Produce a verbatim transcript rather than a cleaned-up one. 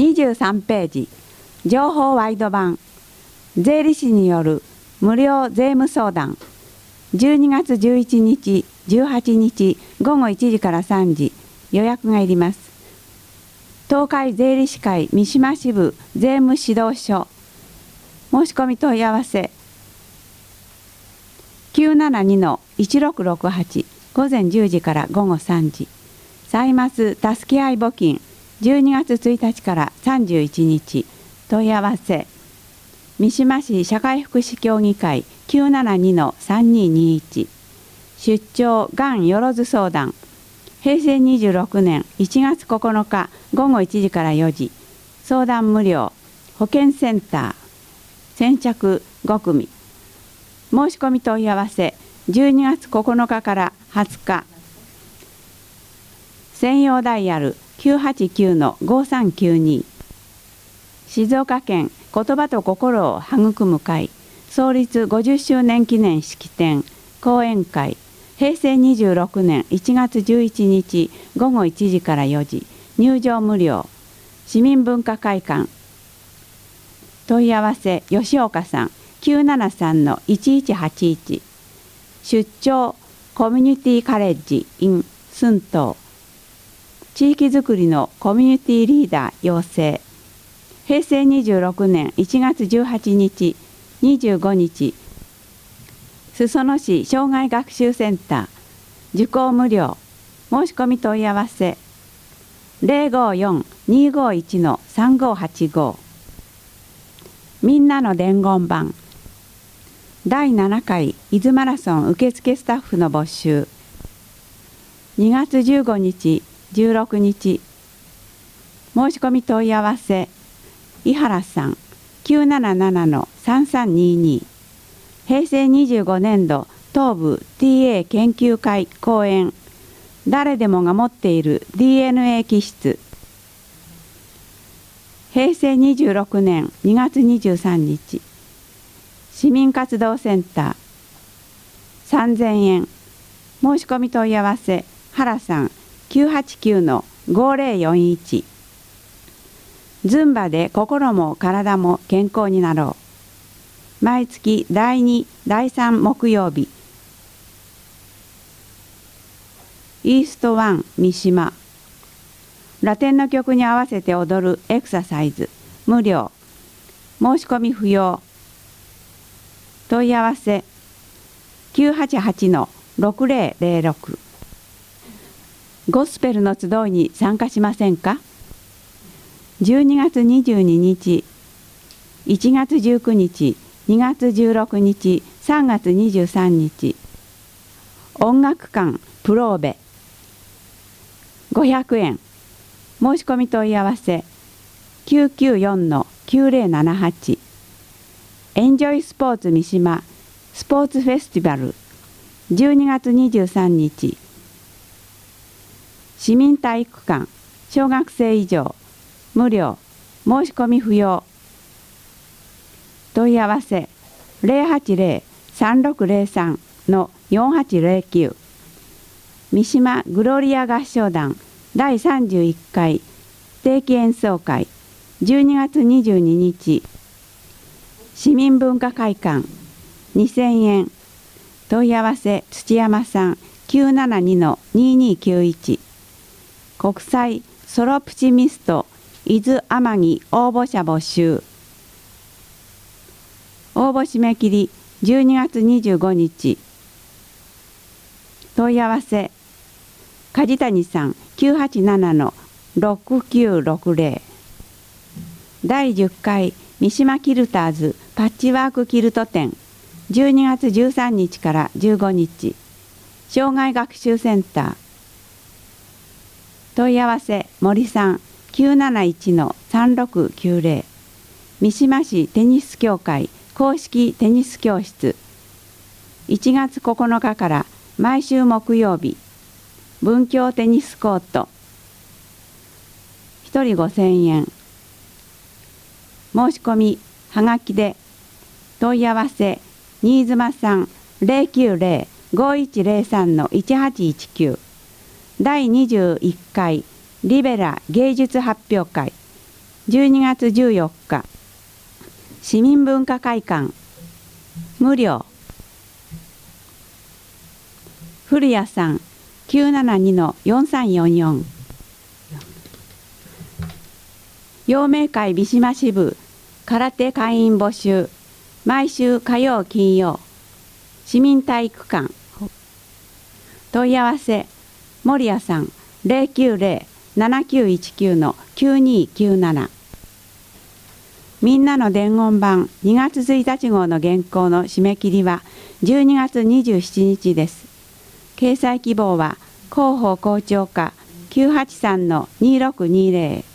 にじゅうさんページ、情報ワイド版、税理士による無料税務相談、じゅうにがつじゅういちにち、じゅうはちにちごごいちじからさんじ、予約がいります。東海税理士会三島支部税務指導所、申し込み問い合わせきゅうななにのいちろくろくはち、午前じゅうじから午後さんじ、サイマスたすけあい募金じゅうにがつついたちからさんじゅういちにち、問い合わせ三島市社会福祉協議会 きゅうななにのさんにーにーいち、出張がんよろず相談、へいせいにじゅうろくねんいちがつここのかごごいちじからよじ、相談無料、保健センター、先着ごくみ、申し込み問い合わせじゅうにがつここのかからはつか、専用ダイヤル きゅうはちきゅうのごさんきゅうに、静岡県言葉と心を育む会創立ごじゅっしゅうねん記念式典講演会、へいせいにじゅうろくねんいちがつじゅういちにちごごいちじからよじ、入場無料、市民文化会館、問い合わせ吉岡さん きゅうななさんのいちいちはちいち、出張コミュニティカレッジ in 寸東、地域づくりのコミュニティリーダー養成、へいせいにじゅうろくねんいちがつじゅうはちにちにじゅうごにち、裾野市障害学習センター、受講無料、申し込み問い合わせゼロごよん にーごいちのさんごはちご、みんなの伝言板、だいななかい伊豆マラソン受付スタッフの募集、にがつじゅうごにちじゅうろくにち、申し込み問い合わせ井原さん きゅうななななのさんさんにーにー、へいせいにじゅうごねんど東部 ティーエー 研究会講演、誰でもが持っている ディーエヌエー 気質、へいせいにじゅうろくねんにがつにじゅうさんにち、市民活動センターさんぜんえん、申し込み問い合わせ原さん きゅうはちきゅうのごぜろよんいち、ズンバで心も体も健康になろう、毎月だいに、だいさん木曜日、イーストワン三島、ラテンの曲に合わせて踊るエクササイズ無料、申し込み不要、問い合わせきゅうはちはちのろくぜろぜろろく、ゴスペルの集いに参加しませんか。じゅうにがつにじゅうににち、いちがつじゅうくにち、にがつじゅうろくにち、さんがつにじゅうさんにち、音楽館プローベごひゃくえん、申し込み問い合わせきゅうきゅうよんのきゅうぜろななはち、エンジョイスポーツ三島スポーツフェスティバルじゅうにがつにじゅうさんにち、市民体育館小学生以上無料、申し込み不要、問い合わせゼロはちゼロ さんろくゼロさんのよんはちゼロきゅう、三島グロリア合唱団だいさんじゅういっかい定期演奏会じゅうにがつにじゅうににち、市民文化会館にせんえん、問い合わせ土山さん きゅうななにのにーにーきゅういち、国際ソロプチミスト伊豆天城応募者募集、応募締め切りじゅうにがつにじゅうごにち、問い合わせ梶谷さん きゅうはちななのろくきゅうろくゼロ、だいじゅっかい三島キルターズパッチワークキルト展じゅうにがつじゅうさんにちからじゅうごにち、障害学習センター、問い合わせ森さん きゅうなないちのさんろくきゅうゼロ、三島市テニス協会公式テニス教室いちがつここのかから毎週木曜日、文教テニスコートひとりごせんえん、申し込みはがきで、問い合わせ新妻さん ゼロきゅうゼロ ごいちゼロさんのいちはちいちきゅう、だいにじゅういっかいリベラ芸術発表会じゅうにがつじゅうよっか市民文化会館無料。古谷さん きゅうななにのよんさんよんよん。陽明会三島支部空手会員募集。毎週火曜金曜市民体育館。問い合わせ森谷さん ゼロきゅうゼロ ななきゅういちきゅう のきゅうにきゅうなな。みんなの伝言版にがつついたち号の原稿の締め切りはじゅうにがつにじゅうしちにちです。掲載希望は広報校長課 きゅうはちさんのにろくにゼロ。